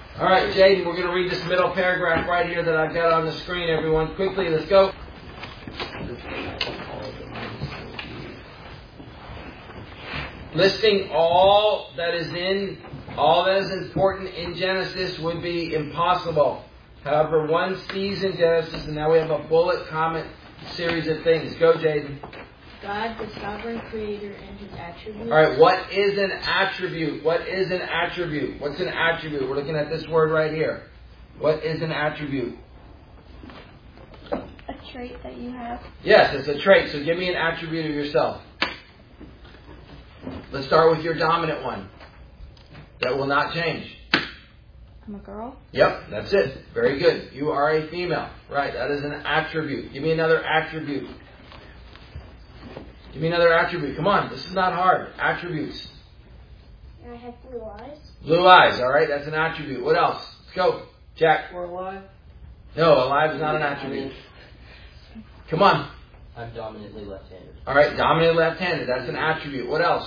All right, Jaden, we're going to read this middle paragraph right here that I've got on the screen, everyone. Quickly, let's go. Listing all that is important in Genesis would be impossible. However, one sees in Genesis, and now we have a bullet comment series of things. Go, Jaden. God, the sovereign creator, and his attributes. All right, what is an attribute? What is an attribute? What's an attribute? We're looking at this word right here. What is an attribute? A trait that you have. Yes, it's a trait. So give me an attribute of yourself. Let's start with your dominant one. That will not change. I'm a girl. Yep, that's it. Very good. You are a female. Right, that is an attribute. Give me another attribute. Give me another attribute. Come on, this is not hard. Attributes. I have blue eyes. Blue eyes, all right, that's an attribute. What else? Let's go. Jack. We're alive. No, alive is not an attribute. Come on. I'm dominantly left-handed. All right, dominantly left-handed. That's an attribute. What else?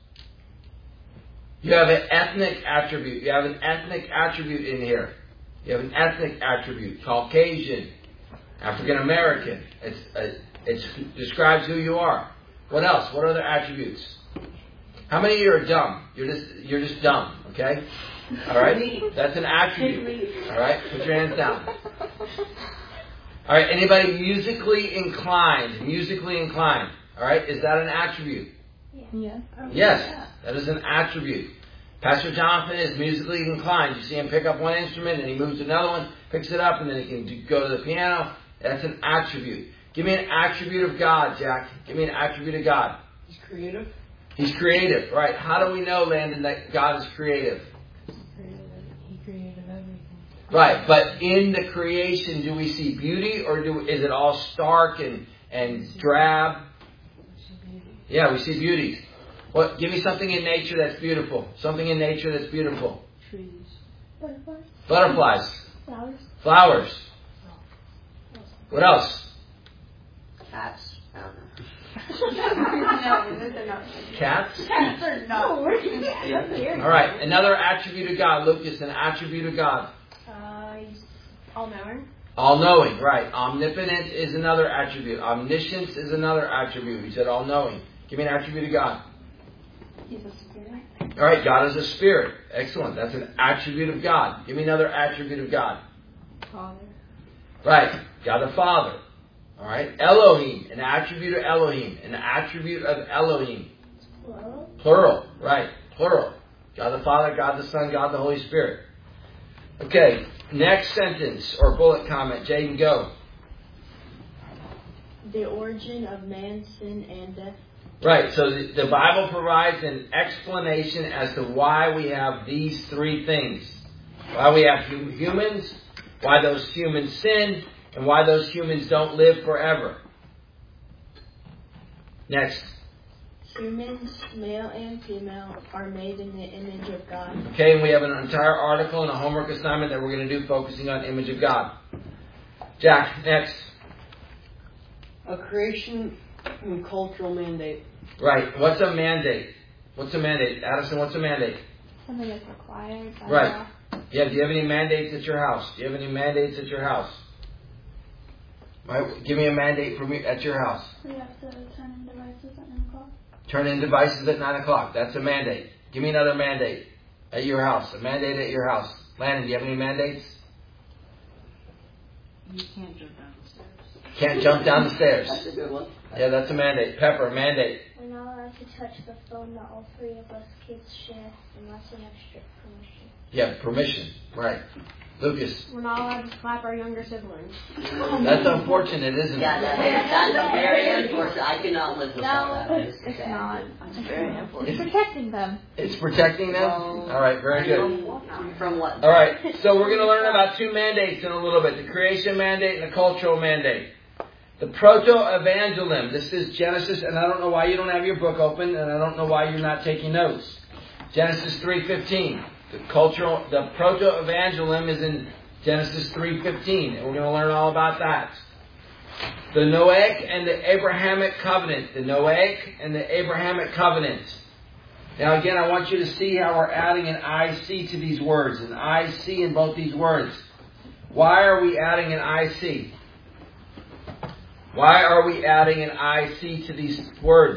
You have an ethnic attribute. You have an ethnic attribute in here. You have an ethnic attribute. Caucasian. African American. It describes who you are. What else? What other attributes? How many of you are dumb? You're just dumb, okay? All right? That's an attribute. All right? Put your hands down. All right, anybody musically inclined? Musically inclined. All right, is that an attribute? Yeah. Yes, that is an attribute. Pastor Jonathan is musically inclined. You see him pick up one instrument and he moves to another one, picks it up, and then he can go to the piano. That's an attribute. Give me an attribute of God, Jack. Give me an attribute of God. He's creative. He's creative, right? How do we know, Landon, that God is creative? He created everything. Right, but in the creation, do we see beauty, or is it all stark and drab? Yeah, we see beauty. What? Give me something in nature that's beautiful. Something in nature that's beautiful. Trees. Butterflies. Butterflies. Flowers. Flowers. What else? Cats. I don't know. No, they're not. Cats? Cats are not. All right, another attribute of God. Lucas, an attribute of God. He's all-knowing. All-knowing, right. Omnipotent is another attribute. Omniscience is another attribute. We said all-knowing. Give me an attribute of God. He's a spirit. All right, God is a spirit. Excellent. That's an attribute of God. Give me another attribute of God. Father. Right. God the Father. All right. Elohim, an attribute of Elohim. An attribute of Elohim. Plural. Plural. Right. Plural. God the Father, God the Son, God the Holy Spirit. Okay. Next sentence or bullet comment. Jaden, go. The origin of man's sin and death. Right. So the Bible provides an explanation as to why we have these three things. Why we have humans, why those humans sin, and why those humans don't live forever. Next. Humans, male and female, are made in the image of God. Okay, and we have an entire article and a homework assignment that we're going to do focusing on image of God. Jack, next. A creation and cultural mandate. Right. What's a mandate? What's a mandate? Addison, what's a mandate? Something that's required by Right. law. Yeah, do you have any mandates at your house? Do you have any mandates at your house? Right. Give me a mandate for me at your house. We have to turn in devices at 9 o'clock. Turn in devices at 9 o'clock. That's a mandate. Give me another mandate at your house. A mandate at your house. Landon, do you have any mandates? You can't jump down the stairs. Can't jump down the stairs. That's a good one. Yeah, that's a mandate. Pepper, mandate. We're not allowed to touch the phone that all three of us kids share unless we have strict permission. Yeah, permission. Right. Lucas. We're not allowed to slap our younger siblings. That's unfortunate, isn't it? Yeah, that's very unfortunate. I cannot live without that. It's not. It's very important. It's protecting them. It's protecting them? All right, very good. From what? All right, so we're going to learn about two mandates in a little bit. The creation mandate and the cultural mandate. The proto-evangelism. This is Genesis, and I don't know why you don't have your book open, and I don't know why you're not taking notes. Genesis 3:15. The proto-evangelism is in Genesis 3:15, and we're going to learn all about that. The Noahic and the Abrahamic covenant. The Noahic and the Abrahamic covenant. Now again, I want you to see how we're adding an IC to these words. An IC in both these words. Why are we adding an IC? Why are we adding an IC to these words?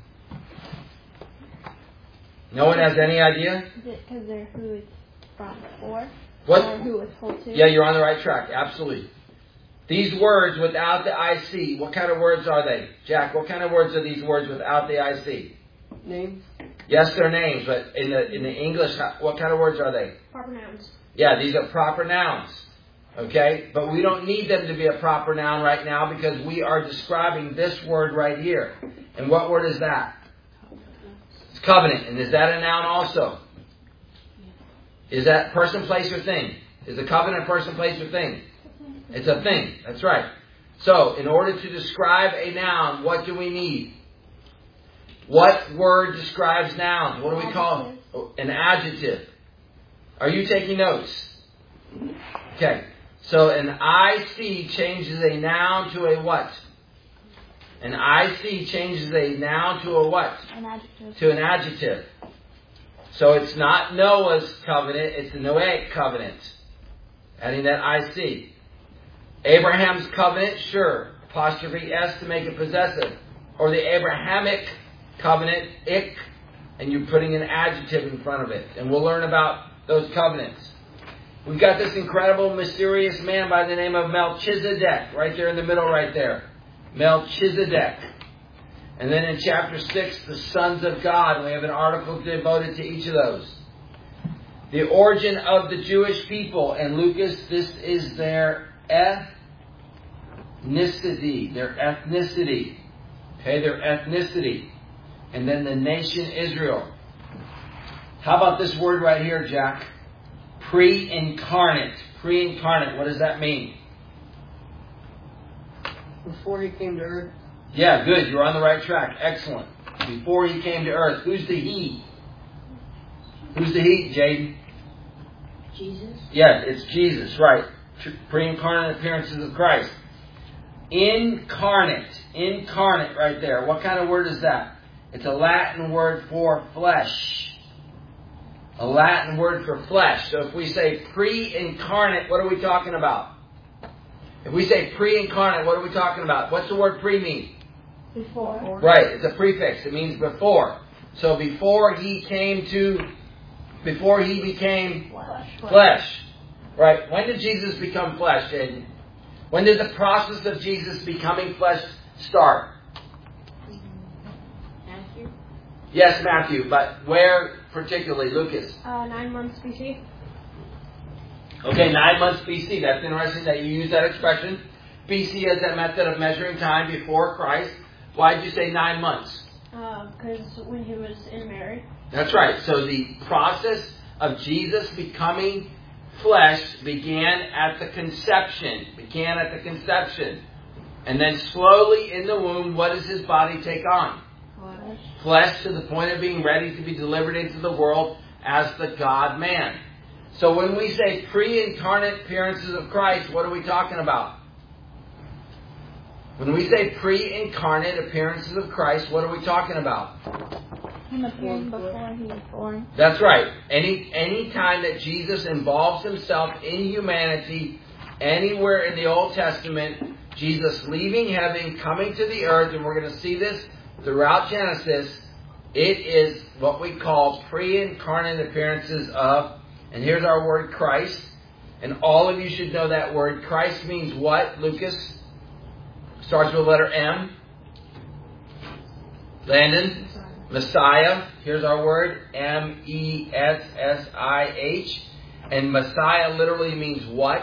No one has any idea? Is it because they're who it's from for? What? Or who it's told to? Yeah, you're on the right track. Absolutely. These words without the IC, what kind of words are they? Jack, what kind of words are these words without the IC? Names? Yes, they're names, but in the English, what kind of words are they? Proper nouns. Yeah, these are proper nouns. Okay? But we don't need them to be a proper noun right now because we are describing this word right here. And what word is that? It's covenant. And is that a noun also? Is that person, place, or thing? Is a covenant a person, place, or thing? It's a thing. That's right. So, in order to describe a noun, what do we need? What word describes nouns? What do we call it? An adjective. Are you taking notes? Okay. So an IC changes a noun to a what? An IC changes a noun to a what? An adjective. To an adjective. So it's not Noah's covenant, it's the Noahic covenant. Adding that IC. Abraham's covenant, sure. Apostrophe S to make it possessive. Or the Abrahamic covenant, ik, and you're putting an adjective in front of it. And we'll learn about those covenants. We've got this incredible, mysterious man by the name of Melchizedek, right there in the middle right there. Melchizedek. And then in chapter 6, the sons of God. And we have an article devoted to each of those. The origin of the Jewish people. And Lucas, this is their ethnicity. Their ethnicity. Okay, their ethnicity. And then the nation Israel. How about this word right here, Jack? Pre-incarnate. Pre-incarnate. What does that mean? Before he came to earth. Yeah, good. You're on the right track. Excellent. Before he came to earth. Who's the he? Who's the he, Jaden? Jesus. Yes, it's Jesus, right. Pre-incarnate appearances of Christ. Incarnate. Incarnate right there. What kind of word is that? It's a Latin word for flesh. A Latin word for flesh. So if we say pre-incarnate, what are we talking about? If we say pre-incarnate, what are we talking about? What's the word pre mean? Before. Right, it's a prefix. It means before. So before he became flesh. Right. When did Jesus become flesh, Jaden? When did the process of Jesus becoming flesh start? Matthew. Yes, Matthew, but where particularly? Lucas. 9 months BC. Okay, 9 months BC. That's interesting that you use that expression. BC as that method of measuring time before Christ. Why did you say 9 months? Because when he was in Mary. That's right. So the process of Jesus becoming flesh began at the conception. And then slowly in the womb, what does his body take on? Flesh to the point of being ready to be delivered into the world as the God-man. So when we say pre-incarnate appearances of Christ, what are we talking about? When we say pre-incarnate appearances of Christ, what are we talking about? Him appearing before he was born. That's right. Any time that Jesus involves himself in humanity, anywhere in the Old Testament, Jesus leaving heaven, coming to the earth, and we're going to see this throughout Genesis, it is what we call pre-incarnate appearances of, and here's our word Christ, and all of you should know that word. Christ means what, Lucas? Starts with the letter M. Landon? Messiah. Here's our word. M-E-S-S-I-H. And Messiah literally means what?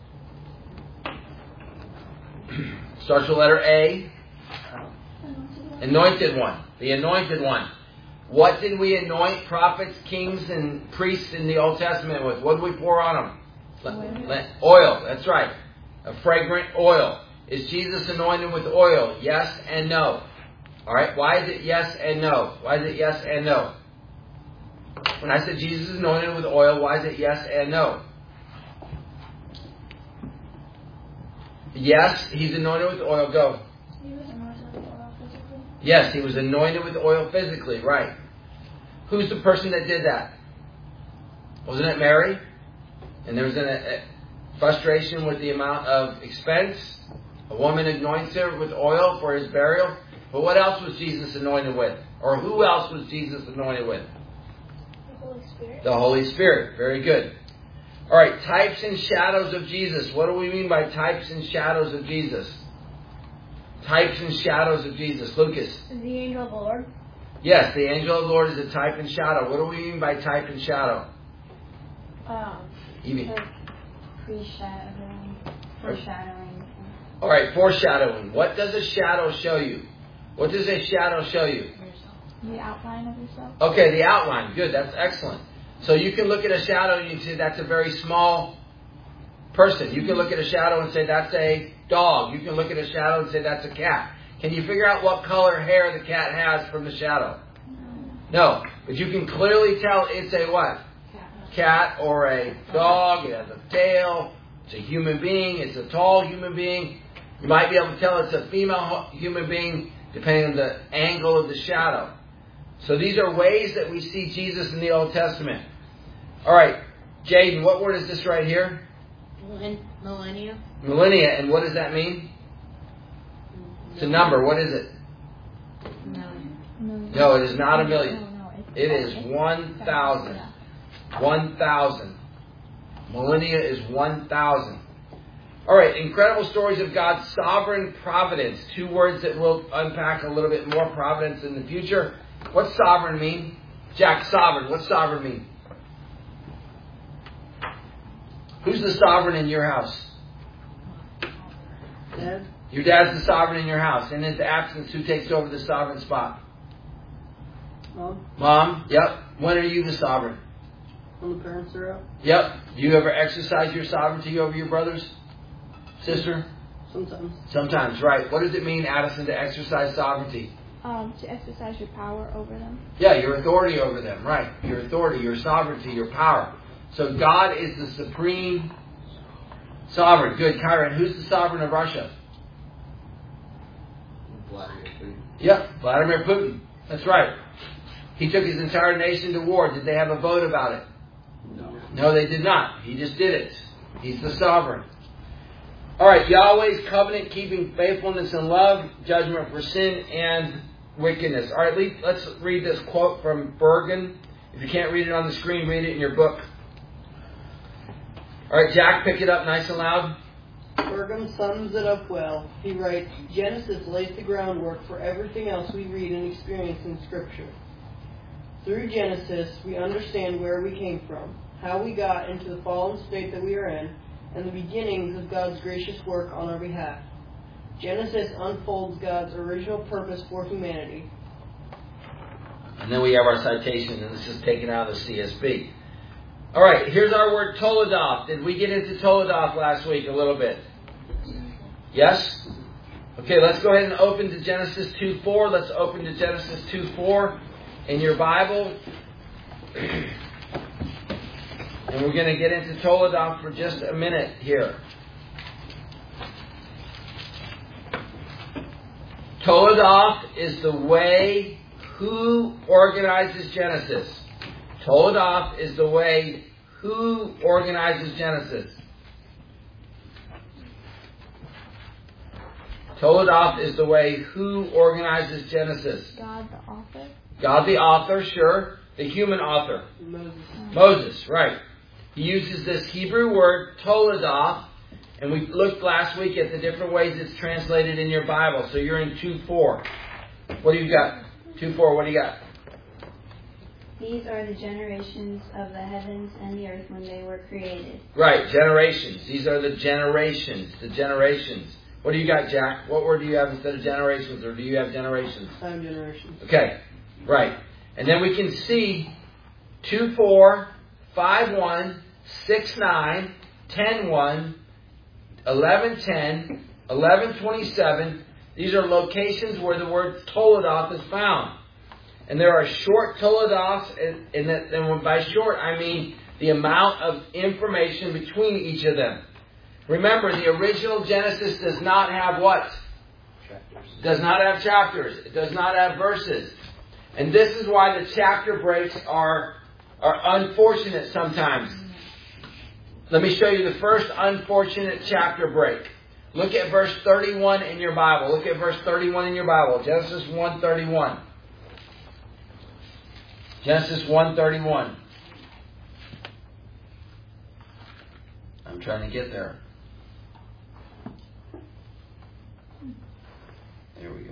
Starts with the letter A. Anointed one. The anointed one. What did we anoint prophets, kings, and priests in the Old Testament with? What did we pour on them? Oil. That's right. A fragrant oil. Is Jesus anointed with oil? Yes and no. All right. Why is it yes and no? Why is it yes and no? When I said Jesus is anointed with oil, why is it yes and no? Yes, he's anointed with oil. Go. He was anointed with oil physically. Yes, he was anointed with oil physically, right. Who's the person that did that? Wasn't it Mary? And there was a frustration with the amount of expense. A woman anoints him with oil for his burial. But what else was Jesus anointed with? Or who else was Jesus anointed with? The Holy Spirit. The Holy Spirit. Very good. All right, types and shadows of Jesus. What do we mean by types and shadows of Jesus? Types and shadows of Jesus. Lucas. The angel of the Lord. Yes, the angel of the Lord is a type and shadow. What do we mean by type and shadow? Evie. Foreshadowing. All right, foreshadowing. What does a shadow show you? What does a shadow show you? The outline of yourself. Okay, the outline. Good, that's excellent. So you can look at a shadow and you say that's a very small person. You can look at a shadow and say that's a dog. You can look at a shadow and say that's a cat. Can you figure out what color hair the cat has from the shadow? No. But you can clearly tell it's a what? Cat or a dog. It has a tail. It's a human being. It's a tall human being. You might be able to tell it's a female human being depending on the angle of the shadow. So these are ways that we see Jesus in the Old Testament. All right, Jaden, what word is this right here? Millennia. Millennia. And what does that mean? It's a number. What is it? No, it is not a million. It is 1,000. 1,000. Millennia is 1,000. All right, incredible stories of God's sovereign providence. Two words that we'll unpack a little bit more. Providence in the future. What's sovereign mean? Jack, sovereign. What's sovereign mean? Who's the sovereign in your house? Dad. Your dad's the sovereign in your house. In his absence, who takes over the sovereign spot? Mom. Mom? Yep. When are you the sovereign? When the parents are out. Yep. Do you ever exercise your sovereignty over your brothers? Sister? Sometimes. Sometimes, right. What does it mean, Addison, to exercise sovereignty? To exercise your power over them. Yeah, your authority over them, right. Your authority, your sovereignty, your power. So God is the supreme sovereign. Good. Kyron, who's the sovereign of Russia? Vladimir Putin. Yep, Vladimir Putin. That's right. He took his entire nation to war. Did they have a vote about it? No. No, they did not. He just did it. He's the sovereign. All right, Yahweh's covenant-keeping faithfulness and love, judgment for sin and wickedness. All right, let's read this quote from Bergen. If you can't read it on the screen, read it in your book. All right, Jack, pick it up nice and loud. Bergam sums it up well. He writes, Genesis lays the groundwork for everything else we read and experience in Scripture. Through Genesis, we understand where we came from, how we got into the fallen state that we are in, and the beginnings of God's gracious work on our behalf. Genesis unfolds God's original purpose for humanity. And then we have our citation, and this is taken out of the CSB. All right, here's our word Toledoth. Did we get into Toledoth last week a little bit? Yes? Okay, let's go ahead and open to Genesis 2:4. Let's open to Genesis 2:4 in your Bible. And we're going to get into Toledoth for just a minute here. Toledoth is the way who organizes Genesis. Toledoth is the way who organizes Genesis. Toledoth is the way who organizes Genesis. God the author. God the author, sure. The human author. Moses. Moses, right. He uses this Hebrew word, Toledoth, and we looked last week at the different ways it's translated in your Bible. So you're in 2:4. What do you got? 2:4, what do you got? These are the generations of the heavens and the earth when they were created. Right, generations. These are the generations. The generations. What do you got, Jack? What word do you have instead of generations, or do you have generations? I have generations. Okay, right. And then we can see 2:4, 5:1, 6:9, 10:1, 11:10, 11:27. These are locations where the word Toledoth is found. And there are short Toledoths, and by short I mean the amount of information between each of them. Remember, the original Genesis does not have what? Chapters. Does not have chapters. It does not have verses. And this is why the chapter breaks are unfortunate sometimes. Let me show you the first unfortunate chapter break. Look at verse 31 in your Bible. Look at verse 31 in your Bible. Genesis 1:31. Genesis 1:31. I'm trying to get there. There we go.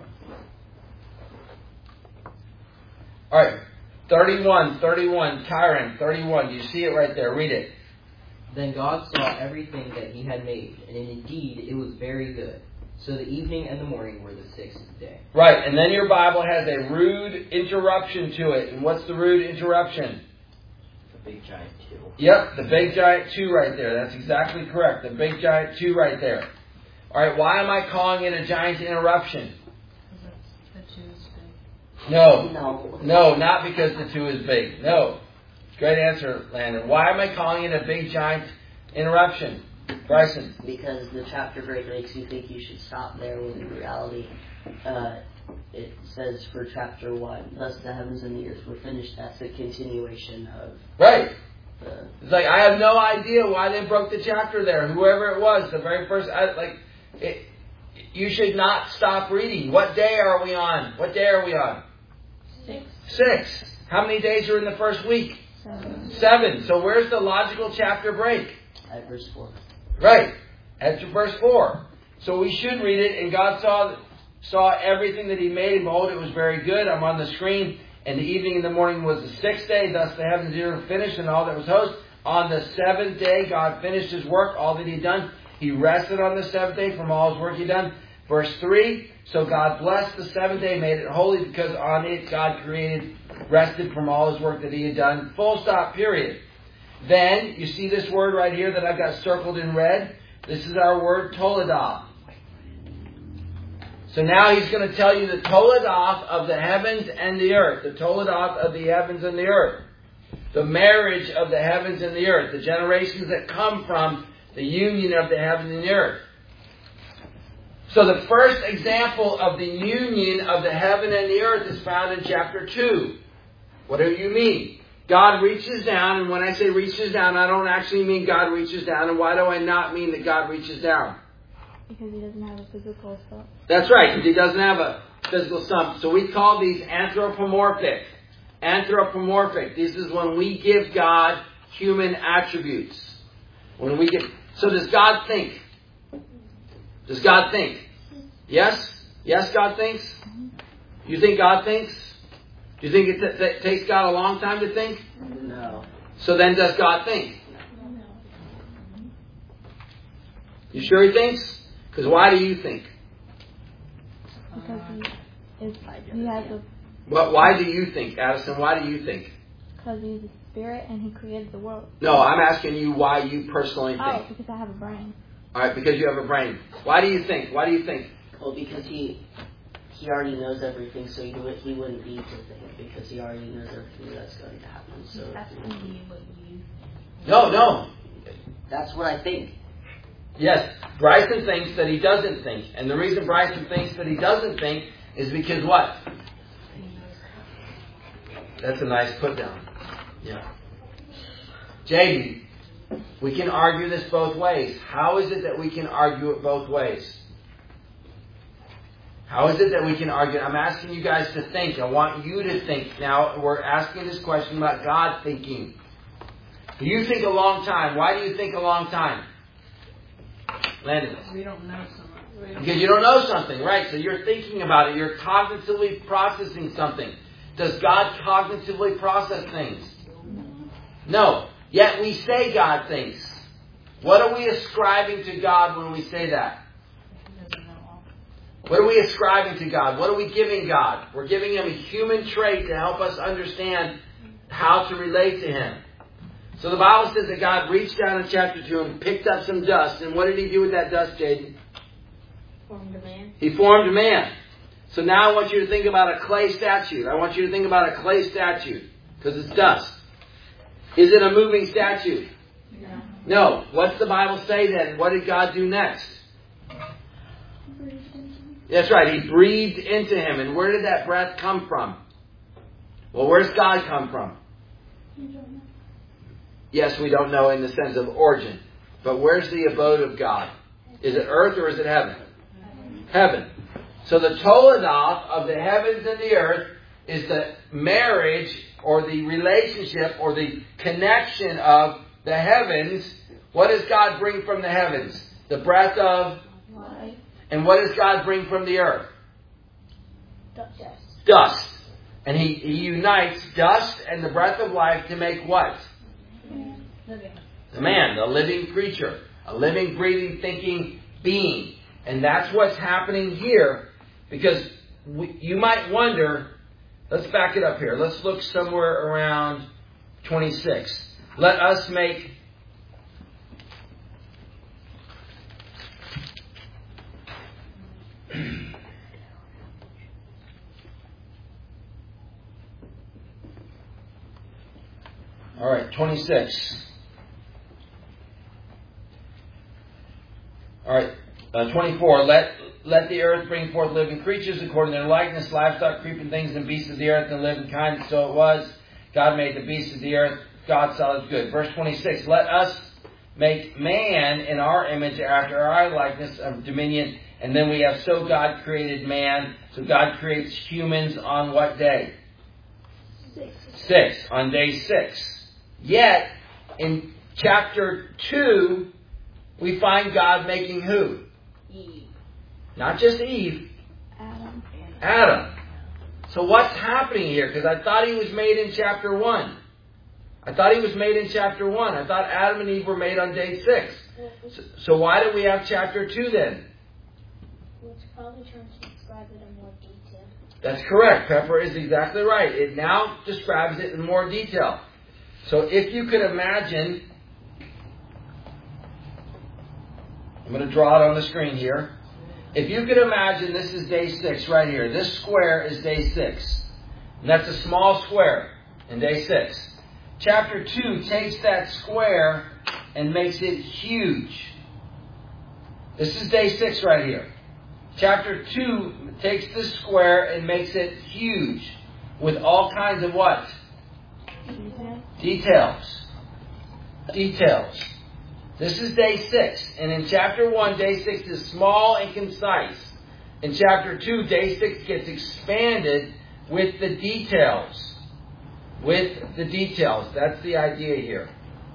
All right. 31. Tyron, 31. You see it right there. Read it. Then God saw everything that he had made, and indeed it was very good. So the evening and the morning were the sixth day. Right, and then your Bible has a rude interruption to it. And what's the rude interruption? The big giant 2. Yep, the big giant 2 right there. That's exactly correct. The big giant 2 right there. All right, why am I calling it a giant interruption? No, not because the 2 is big. No. Great answer, Landon. Why am I calling it a big giant interruption? Bryson? Because the chapter break makes you think you should stop there, when in reality it says for chapter 1, thus the heavens and the earth were finished. That's a continuation of... Right. It's like, I have no idea why they broke the chapter there. Whoever it was, the very first... you should not stop reading. What day are we on? 6. How many days are in the first week? 7. So where's the logical chapter break? At verse 4. Right. At verse 4. So we should read it. And God saw everything that he made, and behold, it was very good. I'm on the screen. And the evening and the morning was the 6th day. Thus the heavens and the earth finished, and all that was host. On the 7th day, God finished his work, all that he had done. He rested on the 7th day from all his work he had done. Verse 3, so God blessed the 7th day, made it holy, because on it God rested from all his work that he had done. Full stop, period. Then, you see this word right here that I've got circled in red? This is our word, Toledah. So now he's going to tell you the Toledah of the heavens and the earth. The Toledah of the heavens and the earth. The marriage of the heavens and the earth. The generations that come from the union of the heavens and the earth. So the first example of the union of the heaven and the earth is found in chapter 2. What do you mean? God reaches down, and when I say reaches down, I don't actually mean God reaches down. And why do I not mean that God reaches down? Because he doesn't have a physical self. That's right, because he doesn't have a physical self. So we call these anthropomorphic. Anthropomorphic. This is when we give God human attributes. So does God think? Does God think? Yes? Yes, God thinks? You think God thinks? Do you think it takes God a long time to think? No. So then does God think? You sure he thinks? Because why do you think? Because he has a... Why do you think, Addison? Why do you think? Because he's a spirit and he created the world. No, I'm asking you why you personally think. Oh, because I have a brain. Alright, because you have a brain. Why do you think? Well, because he already knows everything, so he wouldn't need to think, because he already knows everything that's going to happen. So That's indeed what you... No. That's what I think. Yes, Bryson thinks that he doesn't think. And the reason Bryson thinks that he doesn't think is because what? That's a nice put down. Yeah. JD, we can argue this both ways. How is it that we can argue it both ways? How is it that we can argue? I'm asking you guys to think. I want you to think. Now, we're asking this question about God thinking. You think a long time. Why do you think a long time? Landon. We don't know so much. Because you don't know something, right? So you're thinking about it. You're cognitively processing something. Does God cognitively process things? No. Yet we say God thinks. What are we ascribing to God when we say that? What are we ascribing to God? What are we giving God? We're giving Him a human trait to help us understand how to relate to Him. So the Bible says that God reached down in chapter 2 and picked up some dust. And what did He do with that dust, Jaden? Formed a man. He formed a man. So now I want you to think about a clay statue. I want you to think about a clay statue. Because it's dust. Is it a moving statue? No. No. What's the Bible say then? What did God do next? That's right. He breathed into him. And where did that breath come from? Well, where's God come from? Yes, we don't know in the sense of origin. But where's the abode of God? Is it earth or is it heaven? Heaven. So the Toledoth of the heavens and the earth is the marriage or the relationship or the connection of the heavens. What does God bring from the heavens? The breath of Life. And what does God bring from the earth? Dust. Dust. And He unites dust and the breath of life to make what? The man, the living creature. A living, breathing, thinking being. And that's what's happening here. Because you might wonder, let's back it up here. Let's look somewhere around 26. Let us make all right, 26. All right, 24. Let the earth bring forth living creatures according to their likeness, livestock, creeping things, and beasts of the earth, and living kind. So it was. God made the beasts of the earth. God saw it was good. Verse 26. Let us make man in our image after our likeness of dominion. And then we have so God created man. So God creates humans on what day? 6. On day 6. Yet, in chapter 2, we find God making who? Eve. Not just Eve. Adam. Adam. So what's happening here? Because I thought he was made in chapter 1. I thought Adam and Eve were made on day 6. So why do we have chapter 2 then? Well, it's probably trying to describe it in more detail. That's correct. Pepper is exactly right. It now describes it in more detail. So if you could imagine, I'm going to draw it on the screen here. If you could imagine, this is day 6 right here. This square is day 6. And that's a small square in day 6. Chapter 2 takes that square and makes it huge. This is day 6 right here. Chapter 2 takes this square and makes it huge. With all kinds of what? Details. This is day 6. And in chapter 1, day 6 is small and concise. In chapter 2, day 6 gets expanded with the details. That's the idea here.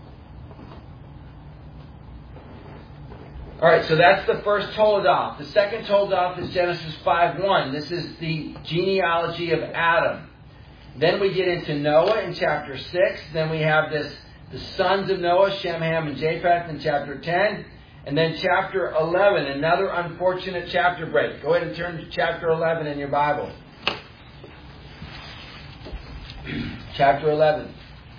Alright, so that's the first Toledoth. The second Toledoth is Genesis 5:1. This is the genealogy of Adam. Then we get into Noah in chapter 6. Then we have the sons of Noah, Shem, Ham, and Japheth in chapter 10. And then chapter 11, another unfortunate chapter break. Go ahead and turn to chapter 11 in your Bible. Chapter 11.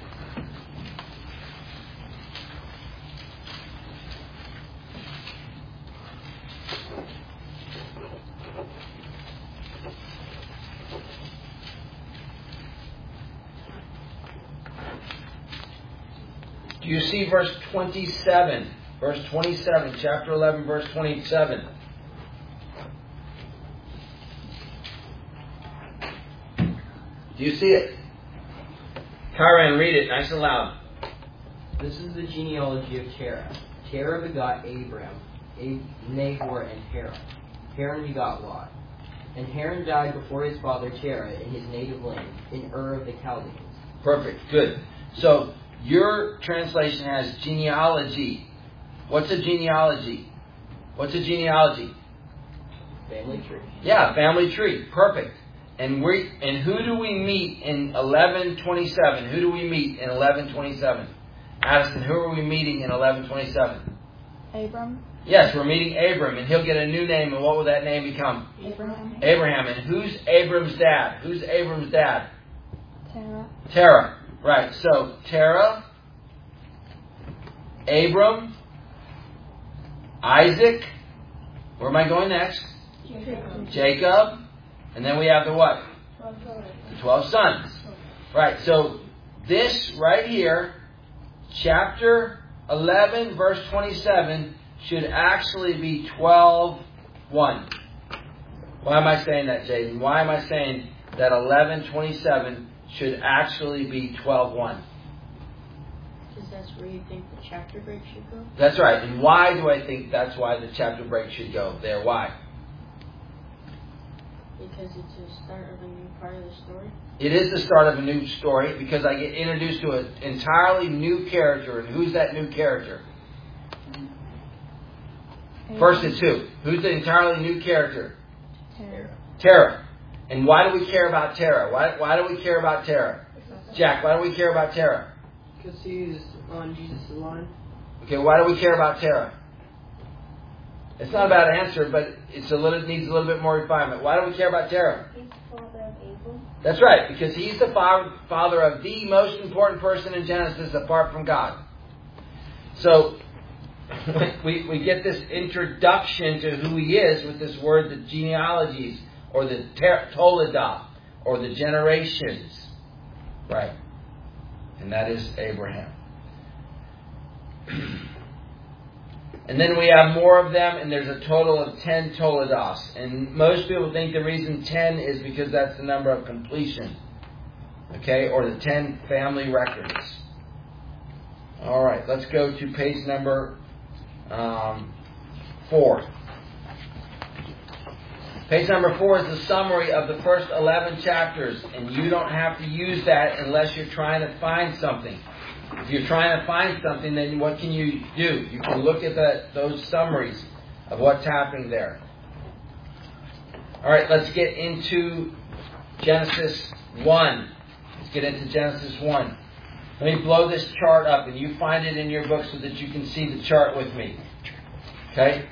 Do you see verse 27? Verse 27, chapter 11, verse 27. Do you see it? Kyran, read it nice and loud. This is the genealogy of Terah. Terah begot Abram, Nahor, and Haran. Haran begot Lot. And Haran died before his father Terah in his native land, in Ur of the Chaldeans. Perfect, good. So, your translation has genealogy. What's a genealogy? Family tree. Yeah, family tree. Perfect. And who do we meet in 11:27? Who do we meet in 11:27? Addison, who are we meeting in 11:27? Abram. Yes, we're meeting Abram, and he'll get a new name, and what will that name become? Abraham. Abraham. And who's Abram's dad? Terah. Terah. Right, so Terah, Abram, Isaac, where am I going next? Jacob, and then we have the what? The 12 sons. Right, so this right here, chapter 11, verse 27, should actually be 12:1. Why am I saying that, Jaden? Why am I saying that 11:27 should actually be 12:1. Because that's where you think the chapter break should go? That's right. And why do I think that's why the chapter break should go there? Why? Because it's the start of a new part of the story. It is the start of a new story because I get introduced to an entirely new character. And who's that new character? First it's who? Who's the entirely new character? Terah. And why do we care about Terah? Why do we care about Terah? Jack, why do we care about Terah? Because he's on Jesus' line. Okay, why do we care about Terah? It's not a bad answer, but it needs a little bit more refinement. Why do we care about Terah? He's the father of Abel. That's right, because he's the father of the most important person in Genesis apart from God. So, we get this introduction to who he is with this word, the genealogies, or the Toledah, or the generations. Right. And that is Abraham. And then we have more of them, and there's a total of 10 Toledahs. And most people think the reason 10 is because that's the number of completion. Okay? Or the 10 family records. All right, let's go to page number 4. Page number 4 is the summary of the first 11 chapters. And you don't have to use that unless you're trying to find something. If you're trying to find something, then what can you do? You can look at those summaries of what's happening there. All right, let's get into Genesis 1. Let's get into Genesis 1. Let me blow this chart up, and you find it in your book so that you can see the chart with me. Okay?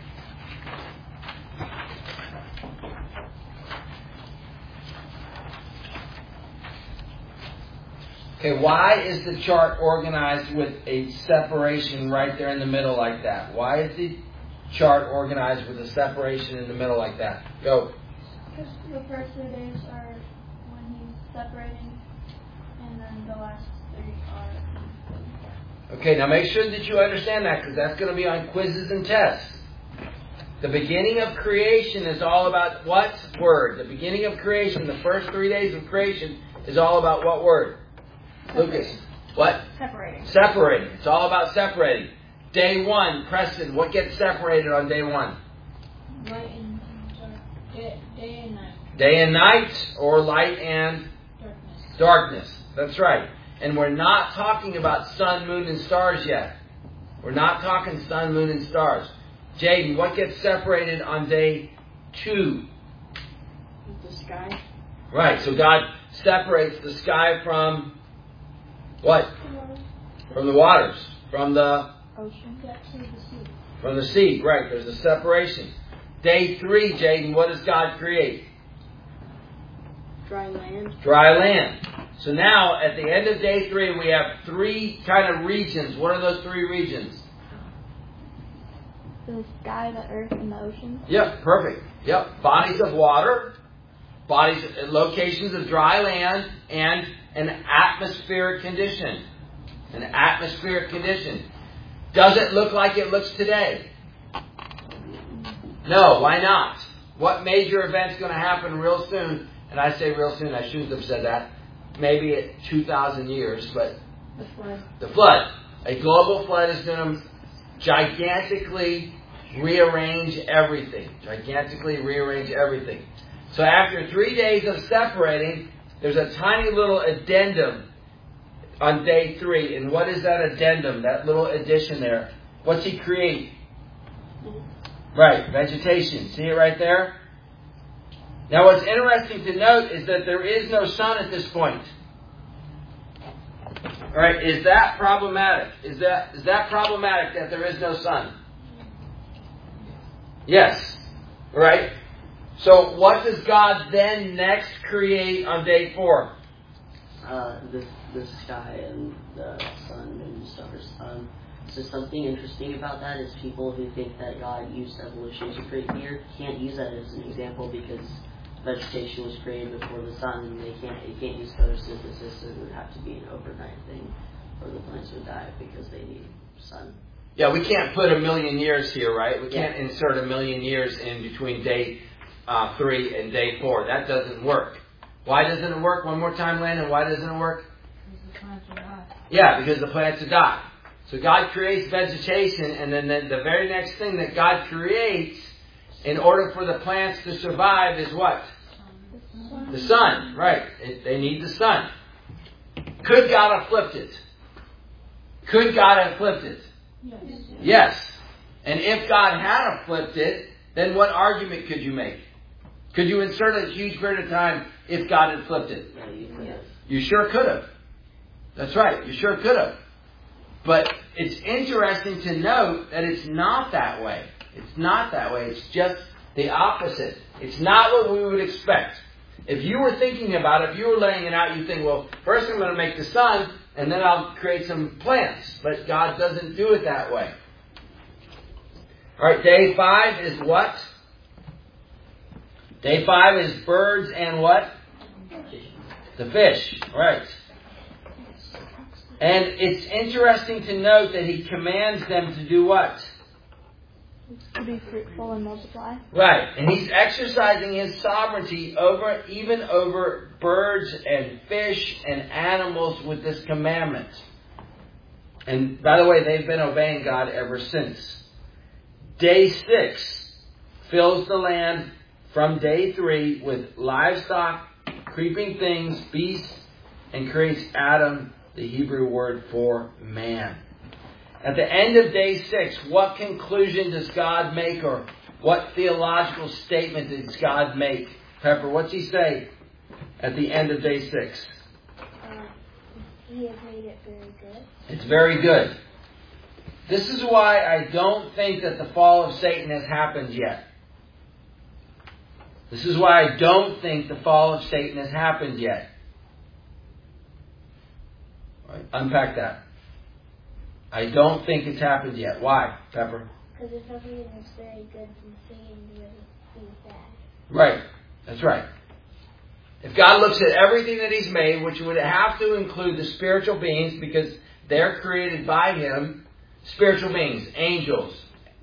Okay, why is the chart organized with a separation right there in the middle like that? Why is the chart organized with a separation in the middle like that? Go. Because the first 3 days are when he's separating, and then the last 3 are... Okay, now make sure that you understand that, because that's going to be on quizzes and tests. The beginning of creation is all about what word? The beginning of creation, the first 3 days of creation, is all about what word? Lucas. What? Separating. Separating. It's all about separating. Day 1, Preston, what gets separated on day 1? Light and day and night. Day and night, or light and darkness. That's right. And we're not talking about sun, moon, and stars yet. We're not talking sun, moon, and stars. Jaden, what gets separated on day 2? The sky. Right, so God separates the sky from what? From the waters. From the Ocean. From the sea. Right, there's a separation. Day 3, Jaden, what does God create? Dry land. Dry land. So now, at the end of day 3, we have 3 kind of regions. What are those 3 regions? The sky, the earth, and the ocean. Yep, perfect. Yep, bodies of water, locations of dry land, and an atmospheric condition. An atmospheric condition. Does it look like it looks today? No, why not? What major event's going to happen real soon? And I say real soon, I shouldn't have said that. Maybe at 2,000 years, but The flood. the flood. A global flood is going to gigantically rearrange everything. So after 3 days of separating, there's a tiny little addendum on day 3. And what is that addendum, that little addition there? What's he create? Right, vegetation. See it right there? Now what's interesting to note is that there is no sun at this point. All right, is that problematic? Is that problematic that there is no sun? Yes. Right? So what does God then next create on day 4? The sky and the sun and stars. So something interesting about that is people who think that God used evolution to create the earth can't use that as an example because vegetation was created before the sun, and you can't use photosynthesis, so it would have to be an overnight thing, or the plants would die because they need sun. Yeah, we can't put 1,000,000 years here, right? We can't insert 1,000,000 years in between day 3 and day 4. That doesn't work. Why doesn't it work? One more time, Landon. Why doesn't it work? Because the plants will die. Yeah, because the plants will die. So God creates vegetation, and then the very next thing that God creates in order for the plants to survive is what? The sun. Right. They need the sun. Could God afflict it? Could God afflict it? Yes. Yes. And if God had afflicted it, then what argument could you make? Could you insert a huge period of time if God had afflicted? Yeah, you could have. You sure could have. That's right. You sure could have. But it's interesting to note that it's not that way. It's not that way. It's just the opposite. It's not what we would expect. If you were thinking about it, if you were laying it out, you think, well, first I'm going to make the sun, and then I'll create some plants. But God doesn't do it that way. All right, day 5 is what? Day 5 is birds and what? The fish. Right. And it's interesting to note that he commands them to do what? To be fruitful and multiply. Right. And he's exercising his sovereignty even over birds and fish and animals with this commandment. And by the way, they've been obeying God ever since. Day 6 fills the land from day 3 with livestock, creeping things, beasts, and creates Adam, the Hebrew word for man. At the end of day 6, what conclusion does God make, or what theological statement does God make? Pepper, what's he say at the end of day 6? He has made it very good. It's very good. This is why I don't think that the fall of Satan has happened yet. This is why I don't think the fall of Satan has happened yet. All right, unpack that. I don't think it's happened yet. Why, Pepper? Because if everything is very good, then Satan would be bad. Right. That's right. If God looks at everything that He's made, which would have to include the spiritual beings, because they're created by Him, spiritual beings, angels,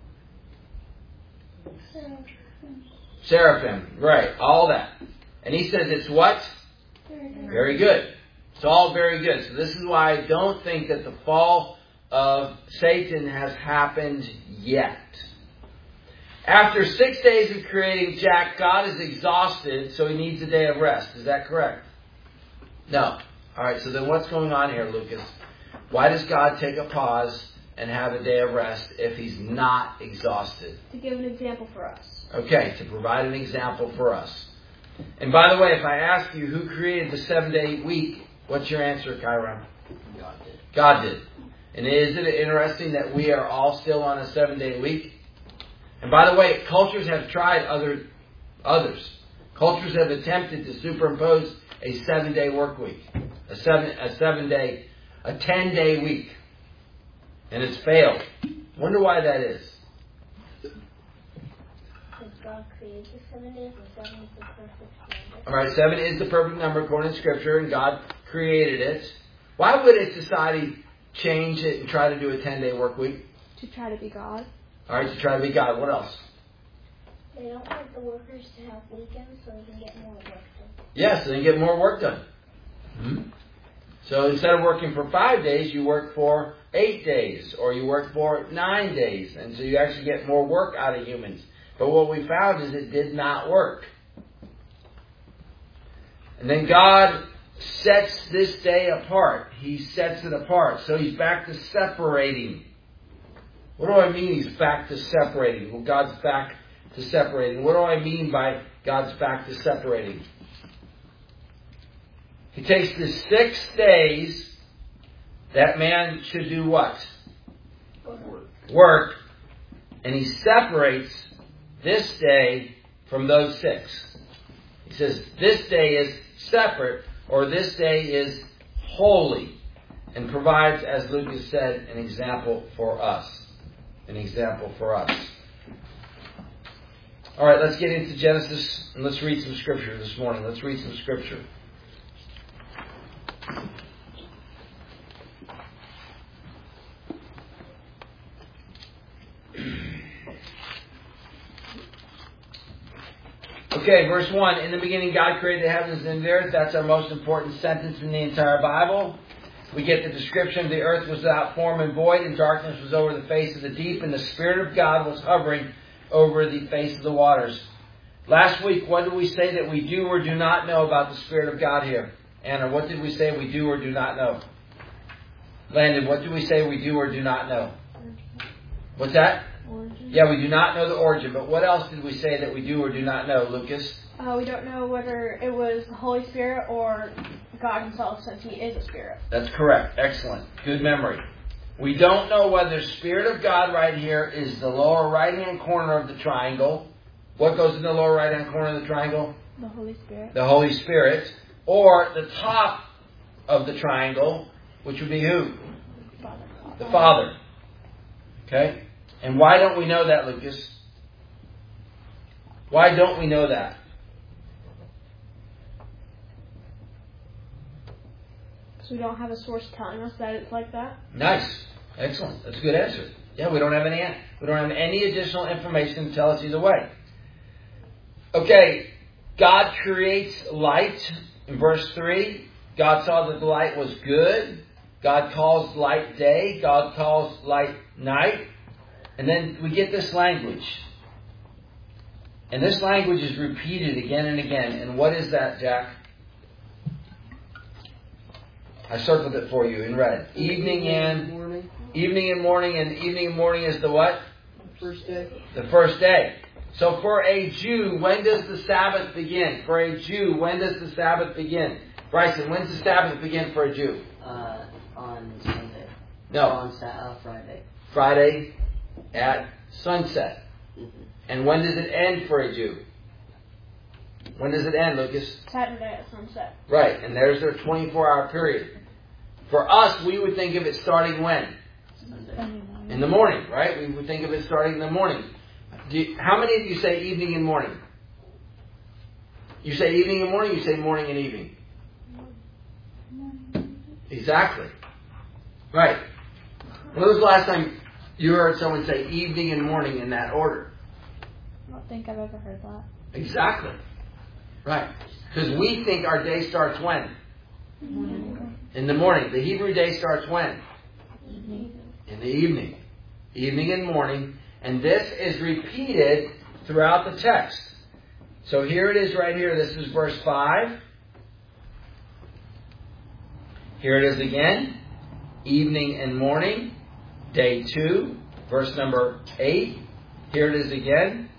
seraphim, right, all that. And He says it's what? Very good. It's all very good. So this is why I don't think that the fall of Satan has happened yet. After 6 days of creating Jack, God is exhausted, so He needs a day of rest. Is that correct? No. All right, so then what's going on here, Lucas? Why does God take a pause and have a day of rest if He's not exhausted? To give an example for us. Okay, to provide an example for us. And by the way, if I ask you who created the 7-day week, what's your answer, Chiron? God did. God did. And isn't it interesting that we are all still on a 7-day week? And by the way, cultures have tried others. Cultures have attempted to superimpose a 7-day work week, a 10-day week, and it's failed. Wonder why that is. Because God created the 7 days, and 7 is the perfect number. All right, 7 is the perfect number according to Scripture, and God created it. Why would a society change it and try to do a 10-day work week? To try to be God. All right, to try to be God. What else? They don't want the workers to have weekends so they can get more work done. Yes, so they get more work done. Mm-hmm. So instead of working for 5 days, you work for 8 days, or you work for 9 days. And so you actually get more work out of humans. But what we found is it did not work. And then God sets this day apart. He sets it apart. So He's back to separating. What do I mean He's back to separating? Well, God's back to separating. What do I mean by God's back to separating? He takes the 6 days that man should do what? Work. And He separates this day from those 6. He says this day is separate, or this day is holy, and provides, as Lucas said, an example for us. An example for us. All right, let's get into Genesis and let's read some Scripture this morning. Let's read some Scripture. Okay, Okay, verse 1. In the beginning, God created the heavens and the earth. That's our most important sentence in the entire Bible. We get the description of the earth was without form and void, and darkness was over the face of the deep, and the Spirit of God was hovering over the face of the waters. Last week, what did we say that we do or do not know about the Spirit of God here? Anna, what did we say we do or do not know? Landon, what did we say we do or do not know? What's that? Origin. Yeah, we do not know the origin, but what else did we say that we do or do not know, Lucas? We don't know whether it was the Holy Spirit or God Himself, since He is a spirit. That's correct. Excellent. Good memory. We don't know whether Spirit of God right here is the lower right-hand corner of the triangle. What goes in the lower right-hand corner of the triangle? The Holy Spirit. The Holy Spirit. Or the top of the triangle, which would be who? Father. The Father. Okay? And why don't we know that, Lucas? Why don't we know that? So we don't have a source telling us that it's like that? Nice. Excellent. That's a good answer. Yeah, we don't have any additional information to tell us either way. Okay, God creates light. In verse 3, God saw that the light was good. God calls light day. God calls light night. And then we get this language. And this language is repeated again and again. And what is that, Jack? I circled it for you in red. Evening and morning. Evening and morning. And evening and morning is the what? First day. The first day. So for a Jew, when does the Sabbath begin? For a Jew, when does the Sabbath begin? Bryson, when's the Sabbath begin for a Jew? On Sunday. No. On Friday. Friday at sunset. Mm-hmm. And when does it end for a Jew? When does it end, Lucas? Saturday at sunset. Right, and there's their 24-hour period. For us, we would think of it starting when? Sunday. In the morning, right? We would think of it starting in the morning. How many of you say evening and morning? You say evening and morning, you say morning and evening. Exactly. Right. When was the last time you heard someone say evening and morning in that order? I don't think I've ever heard that. Exactly. Right. Because we think our day starts when? In the morning. The Hebrew day starts when? In the evening. Evening and morning. And this is repeated throughout the text. So here it is right here. This is verse 5. Here it is again. Evening and morning. Day 2. Verse number 8. Here it is again.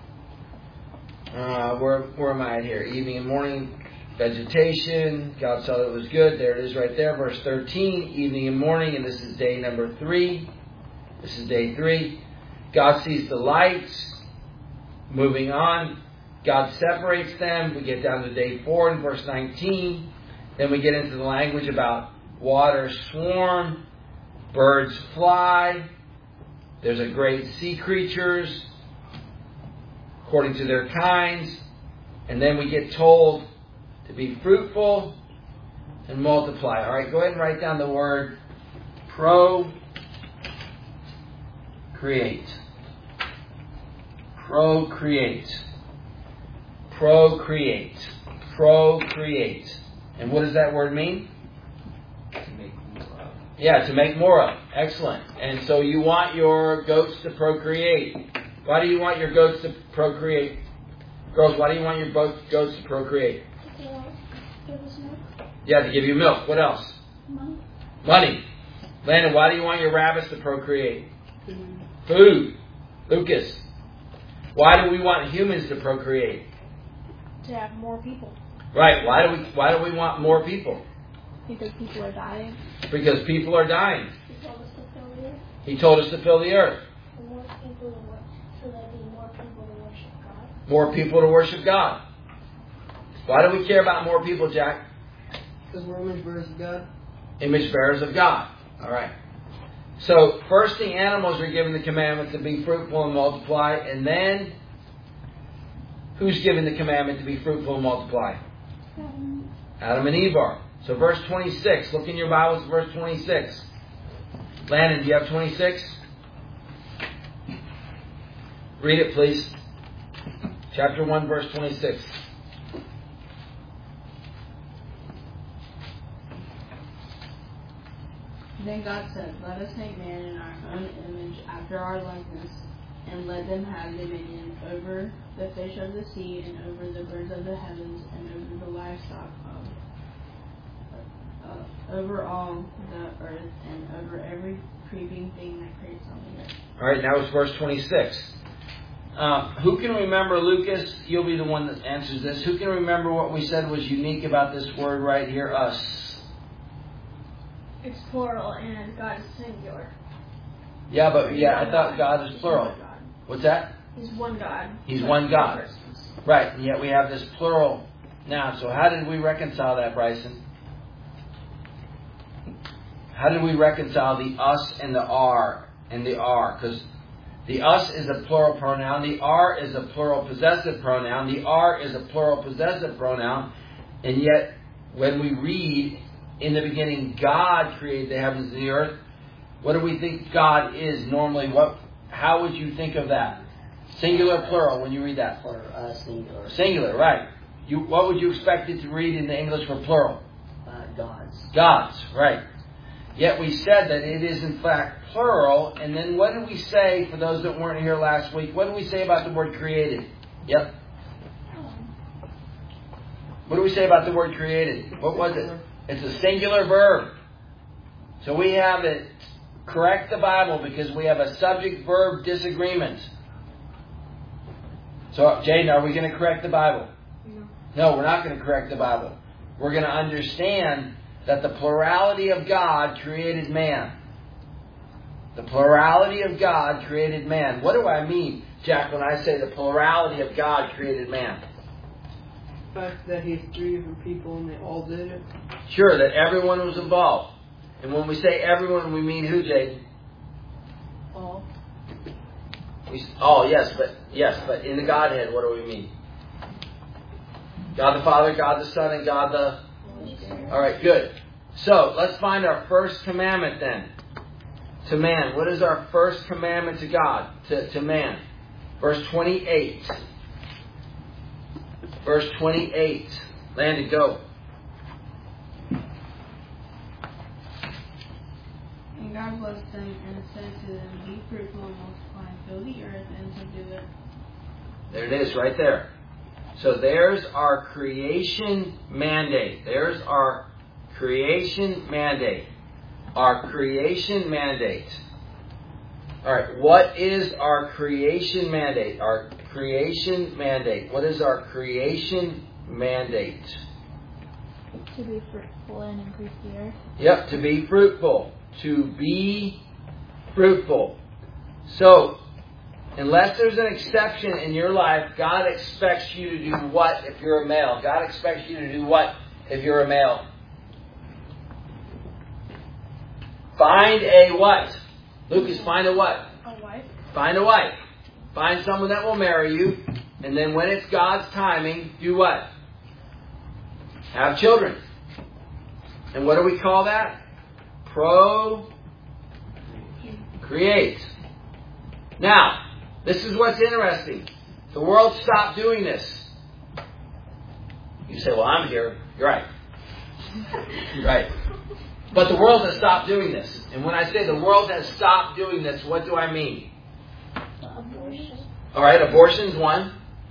Where am I at here? Evening and morning. Vegetation. God saw that it was good. There it is right there. Verse 13. Evening and morning. And this is day number 3. This is day 3. God sees the lights. Moving on. God separates them. We get down to day 4 in verse 19. Then we get into the language about waters swarm. Birds fly. There's a great sea creatures according to their kinds. And then we get told to be fruitful and multiply. All right, go ahead and write down the word procreate. Procreate. Procreate. Procreate. And what does that word mean? To make more of. Yeah, to make more of. Excellent. And so you want your goats to procreate. Why do you want your goats to procreate? Girls, why do you want your goats to procreate? Give us milk. Yeah, to give you milk. What else? Money. Money. Landon, why do you want your rabbits to procreate? Food. Lucas, why do we want humans to procreate? To have more people. Right. Why do we want more people? Because people are dying. Because people are dying. He told us to fill the earth. He told us to fill the earth. For more people to work, so there'll be more people to worship God. More people to worship God. Why do we care about more people, Jack? Because we're image bearers of God. Image bearers of God. All right. So first the animals are given the commandment to be fruitful and multiply, and then who's given the commandment to be fruitful and multiply? Adam and Eve are. So verse 26. Look in your Bibles, verse 26. Landon, do you have 26? Read it, please. Chapter 1, verse 26. Then God said, "Let us make man in our own image, after our likeness, and let them have dominion over the fish of the sea, and over the birds of the heavens, and over the livestock, over all the earth, and over every creeping thing that creeps on the earth." All right, now it's verse 26. Who can remember, Lucas? You'll be the one that answers this. Who can remember what we said was unique about this word right here, us? It's plural and God is singular. Yeah, but I thought God is plural. What's that? He's one God. He's one God. Right, and yet we have this plural now. So how did we reconcile that, Bryson? How did we reconcile the us and the are and the are? Because the us is a plural pronoun. The are is a plural possessive pronoun. The are is a plural possessive pronoun. And yet, when we read, in the beginning, God created the heavens and the earth, what do we think God is normally? How would you think of that? Singular, plural, when you read that? Singular. Singular, right. What would you expect it to read in the English for plural? Gods. Gods, right. Yet we said that it is in fact plural, and then what did we say, for those that weren't here last week, what did we say about the word created? Yep. What did we say about the word created? What was it? It's a singular verb. So we have it, correct the Bible, because we have a subject-verb disagreement. So, Jaden, are we going to correct the Bible? No, we're not going to correct the Bible. We're going to understand that the plurality of God created man. The plurality of God created man. What do I mean, Jack, when I say the plurality of God created man? The fact that he's three different people and they all did it. Sure, that everyone was involved. And when we say everyone, we mean who, Jaden? All. Yes, but in the Godhead, what do we mean? God the Father, God the Son, and God the... All right, good. So, let's find our first commandment then. To man. What is our first commandment to God? To man. Verse 28. Verse 28. Landon, go. And God blessed them and said to them, "Be fruitful and multiply, and fill the earth and subdue it." There it is, right there. So there's our creation mandate. There's our creation mandate. Our creation mandate. All right, what is our creation mandate? Our creation mandate. What is our creation mandate? To be fruitful and increase the earth. Yep, to be fruitful. To be fruitful. So, unless there's an exception in your life, God expects you to do what if you're a male? God expects you to do what if you're a male? Find a what? Lucas, find a what? A wife. Find a wife. Find someone that will marry you. And then when it's God's timing, do what? Have children. And what do we call that? Procreate. Now, this is what's interesting. The world stopped doing this. You say, well, I'm here. You're right. Right. But the world has stopped doing this. And when I say the world has stopped doing this, what do I mean? Abortion. All right, abortion's one.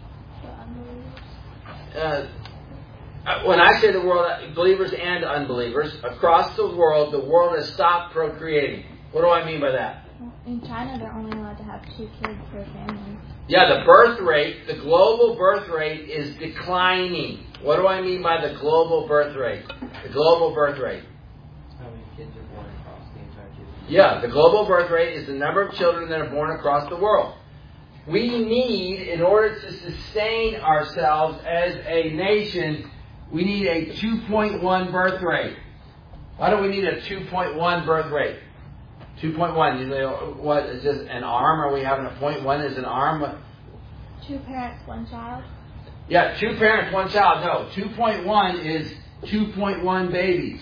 When I say the world, believers and unbelievers, across the world has stopped procreating. What do I mean by that? In China, they're only allowed to have 2 kids per family. Yeah, the birth rate, the global birth rate is declining. What do I mean by the global birth rate? The global birth rate. How many kids are born across the entire human? Yeah, the global birth rate is the number of children that are born across the world. We need, in order to sustain ourselves as a nation, we need a 2.1 birth rate. Why do we need a 2.1 birth rate? 2.1, you know, what is this, an arm? Are we having a 0.1 as an arm? 2 parents, 1 child. Yeah, 2 parents, 1 child. No, 2.1 is 2.1 babies.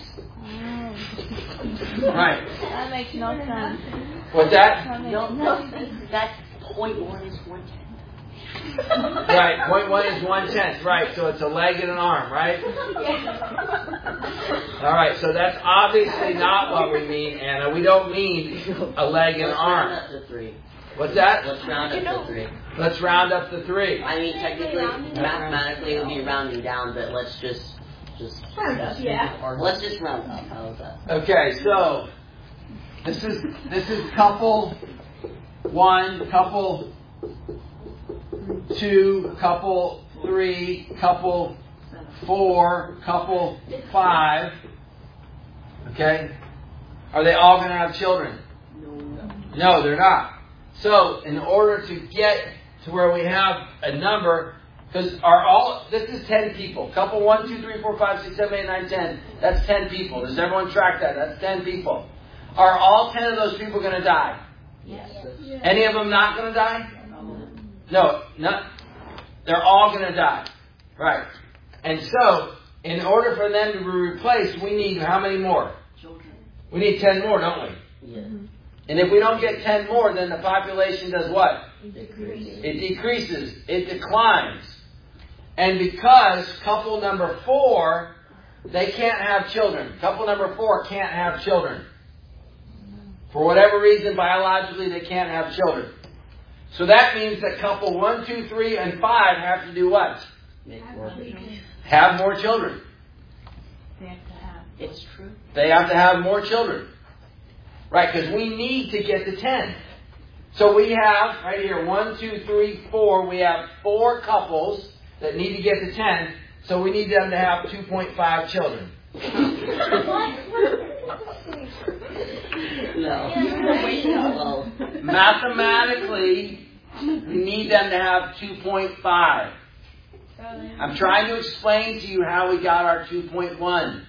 Oh. Right. That makes no sense. What's that? That makes No, no sense. that 0.1 is 1/10. Right, 0.1 is 1/10. Right, so it's a leg and an arm, right? All right, so that's obviously not what we mean, Anna. We don't mean a leg and an arm. Let's round up to 3. What's that? Let's round up to 3. Let's round up to 3. I mean, technically, mathematically, it would be rounding down, but let's just Round up, yeah. or let's just round up. How's that? Okay, so this is couple 1, couple 2, couple 3, couple 4, couple 5. Okay? Are they all going to have children? No, they're not. So, in order to get to where we have a number, because this is 10 people. Couple 1, 2, 3, 4, 5, 6, 7, 8, 9, 10. That's 10 people. Does everyone track that? That's 10 people. Are all 10 of those people going to die? Yes. Any of them not going to die? No, not. They're all going to die. Right. And so, in order for them to be replaced, we need how many more? We need 10 more, don't we? Yeah. And if we don't get 10 more, then the population does what? It decreases. It decreases. It declines. And because couple number 4, they can't have children. Couple number 4 can't have children. For whatever reason, biologically, they can't have children. So that means that couple 1, 2, 3, and 5 have to do what? Make more. Have more children. It's true. They have to have more children. Right, because we need to get to 10. So we have, right here, 1, 2, 3, 4. We have 4 couples that need to get to 10. So we need them to have 2.5 children. No. Well, Mathematically, we need them to have 2.5. I'm trying to explain to you how we got our 2.1.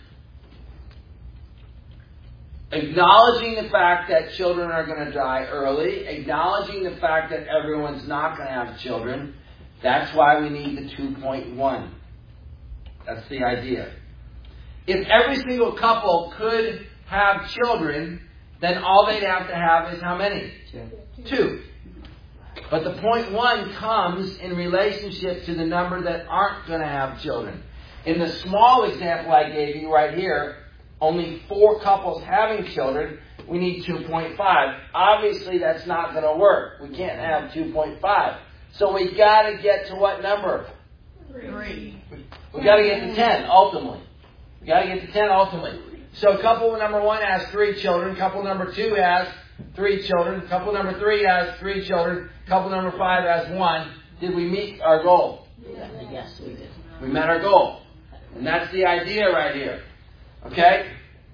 Acknowledging the fact that children are going to die early, acknowledging the fact that everyone's not going to have children, that's why we need the 2.1. That's the idea. If every single couple could have children, then all they'd have to have is how many? 2. But the 0.1 comes in relationship to the number that aren't going to have children. In the small example I gave you right here, only 4 couples having children, we need 2.5. Obviously, that's not going to work. We can't have 2.5. So we got to get to what number? 3. We got to get to 10, ultimately. We got to get to 10, ultimately. So couple number 1 has 3 children. Couple number 2 has 3 children. Couple number 3 has 3 children. Couple number 5 has 1. Did we meet our goal? yes, we did. We met our goal. And that's the idea right here. Okay?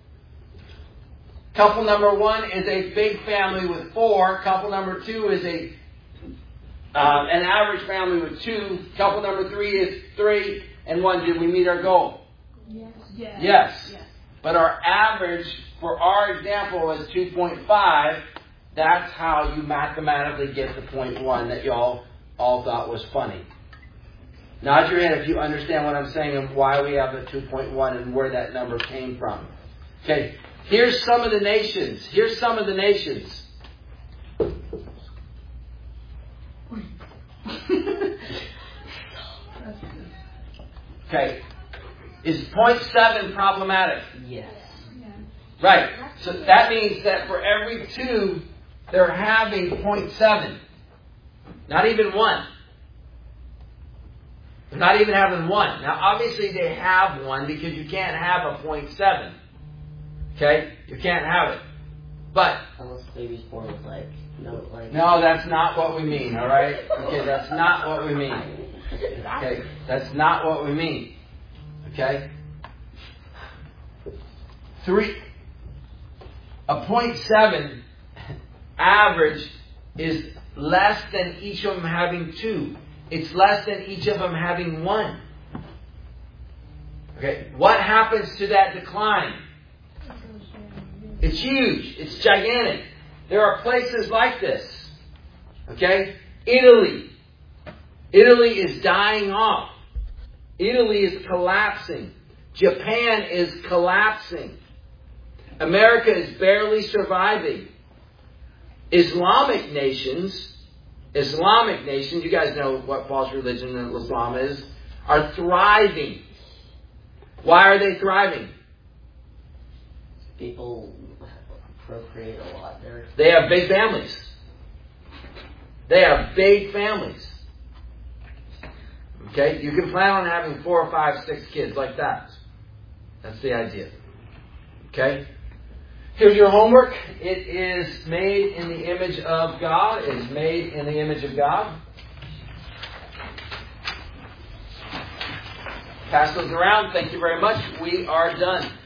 Couple number 1 is a big family with 4. Couple number 2 is an average family with 2. Couple number 3 is 3 and 1. Did we meet our goal? Yes. But our average for our example was 2.5. That's how you mathematically get the 0.1 that you all thought was funny. Nod your head if you understand what I'm saying and why we have the 2.1 and where that number came from. Okay, here's some of the nations. Okay, is 0.7 problematic? Yes. Right. So that means that for every 2, they're having 0.7. Not even 1. They're not even having 1. Now, obviously, they have 1 because you can't have a 0.7. Okay? You can't have it. But Unless the baby's born with no, that's not what we mean. All right? Okay, that's not what we mean. Okay, that's not what we mean. Okay? A 0.7 average is less than each of them having 2. It's less than each of them having 1. Okay, what happens to that decline? It's huge. It's gigantic. There are places like this. Okay? Italy. Italy is dying off. Italy is collapsing. Japan is collapsing. America is barely surviving. Islamic nations Islamic nations, you guys know what false religion and Islam is, are thriving. Why are they thriving? People procreate a lot there. They have big families. They have big families. Okay? You can plan on having 4 or 5, 6 kids like that. That's the idea. Okay? Here's your homework. It is made in the image of God. It is made in the image of God. Pass those around. Thank you very much. We are done.